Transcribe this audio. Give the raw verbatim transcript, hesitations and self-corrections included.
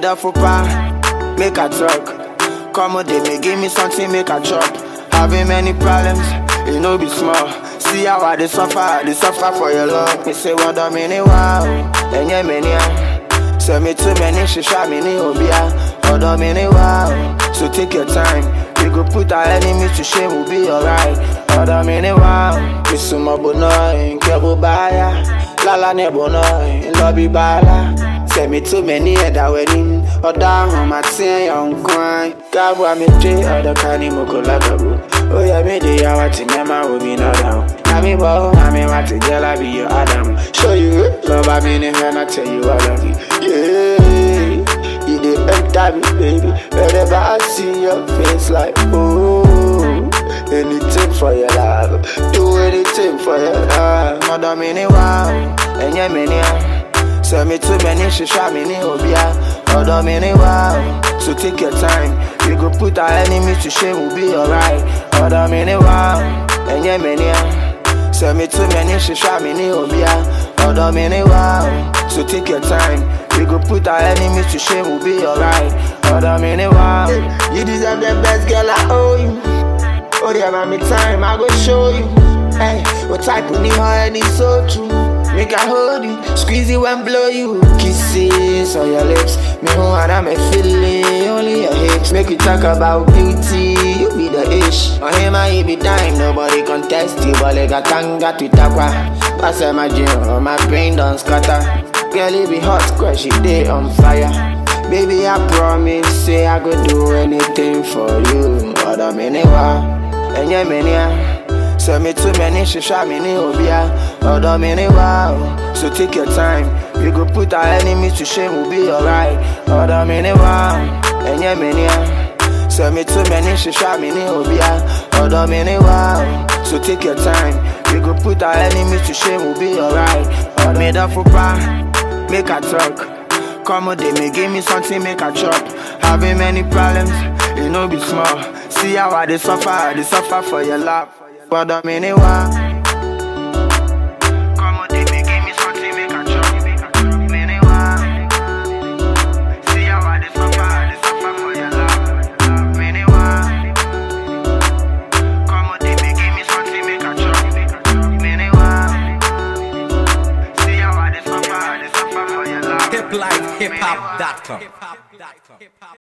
made up for pa, make a truck. Come on, they may give me something, make a chop. Having many problems, it no be small. See how I they suffer, they suffer for your love. Me say one of many wow, and yeah many. Send me too many, she shot me ni obia. Other many wow, so take your time. We go put our enemies to shame, we'll be alright. Other many wow, it's some abonoy, kebo baya. Lala nebonoy, lobby bala. Send me too many at our wedding. Or down home at say young coin. Gabwa me J or the Kani Mokolagabu. Oh yeah, me the hour to Nema will be not down. Nami bo, nami mati jela be your Adam. Show you love I mean if I tell you I love you. Yeah, you the enter me baby. Whenever I see your face like oh, anything for your love. Do anything for your love. Mother many wow, and yeah many. Send me too many, she shot me ni obia. Other many wow, so take your time. We go put our enemies to shame, we'll be alright. Other many wow, and yeah many. Send me too many, she shot me ni obia. Other many wow, so take your time. We go put our enemies to shame, we'll be alright. Other many wow, you deserve the best girl, I owe you. Oh yeah, man, me time, I go show you. Hey, what type of new heart is so true? Make I hold you, squeeze you and blow you. Kisses on your lips, me who and I'm a feeling, only your hips. Make you talk about beauty, you be the ish. On him I be dime, nobody contest you. But like a tanga to takwa, pass my gym, or my brain don't scatter. Girl, it be hot, squash it, day on fire. Baby, I promise, say I could do anything for you. Other many wow, and yeah many. Send me too many, she shot me ni obia. Other many wow, so take your time. We go put our enemies to shame, we'll be alright. Other many wow, and yeah many. Send me too many, she shot me ni obia. Other many wow, so take your time. We go put our enemies to shame, we'll be alright. Other made up for pa, make a truck. Come on, they may give me something, make a chop. Having many problems, it no be small. See how I they suffer, they suffer for your love. But the many wow. Come on, they may give me something, make a chop. Many wow. See how I they suffer, they suffer for your love. Many wow. Come on, they may give me something, make a chop. Many wow. See how I they suffer, they suffer for your love. hip life hip hop dot com